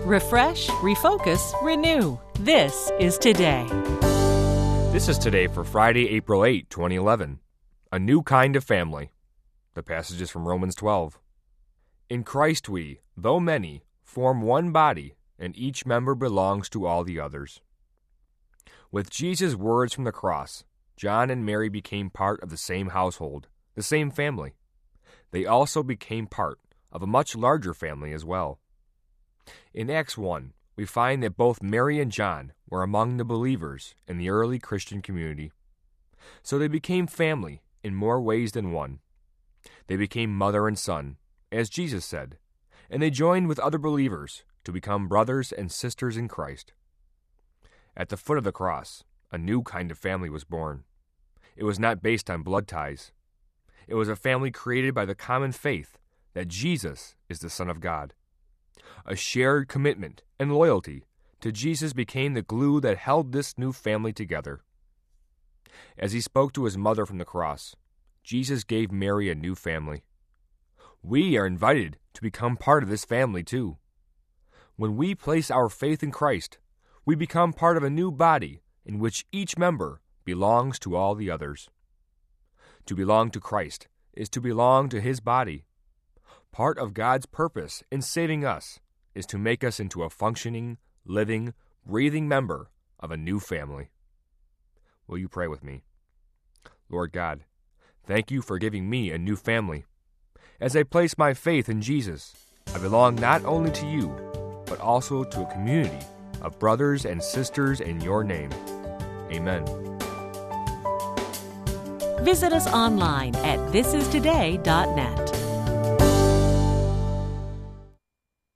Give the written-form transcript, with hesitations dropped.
Refresh, refocus, renew. This is Today. This is Today for Friday, April 8, 2011. A new kind of family. The passage is from Romans 12. In Christ we, though many, form one body, and each member belongs to all the others. With Jesus' words from the cross, John and Mary became part of the same household, the same family. They also became part of a much larger family as well. In Acts 1, we find that both Mary and John were among the believers in the early Christian community. So they became family in more ways than one. They became mother and son, as Jesus said, and they joined with other believers to become brothers and sisters in Christ. At the foot of the cross, a new kind of family was born. It was not based on blood ties. It was a family created by the common faith that Jesus is the Son of God. A shared commitment and loyalty to Jesus became the glue that held this new family together. As he spoke to his mother from the cross, Jesus gave Mary a new family. We are invited to become part of this family too. When we place our faith in Christ, we become part of a new body in which each member belongs to all the others. To belong to Christ is to belong to his body. Part of God's purpose in saving us is to make us into a functioning, living, breathing member of a new family. Will you pray with me? Lord God, thank you for giving me a new family. As I place my faith in Jesus, I belong not only to you, but also to a community of brothers and sisters in your name. Amen. Visit us online at thisistoday.net.